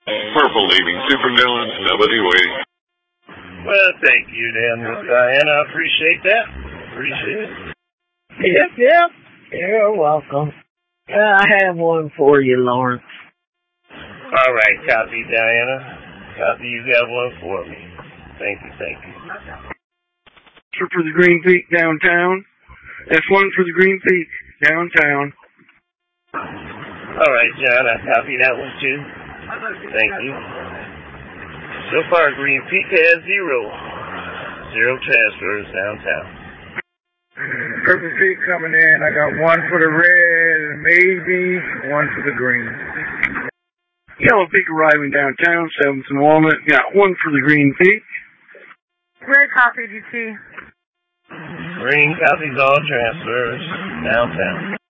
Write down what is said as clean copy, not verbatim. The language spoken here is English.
Purple leaving Super Dillon, nobody waiting. Well, thank you then, Miss Diana. I appreciate that. Appreciate it. Yep. You're welcome. I have one for you, Lawrence. All right, copy, Diana. Copy, you got one for me. Thank you. For the Green Peak downtown. F1 for the Green Peak downtown. All right, John, I copy that one too. Thank you. So far, Green Peak has zero transfers downtown. Purple Peak coming in. I got one for the red, maybe one for the green. Yellow Peak arriving downtown, 7th and Walnut. Got one for the Green Peak. Red copy, GT. Green copies all transfers downtown.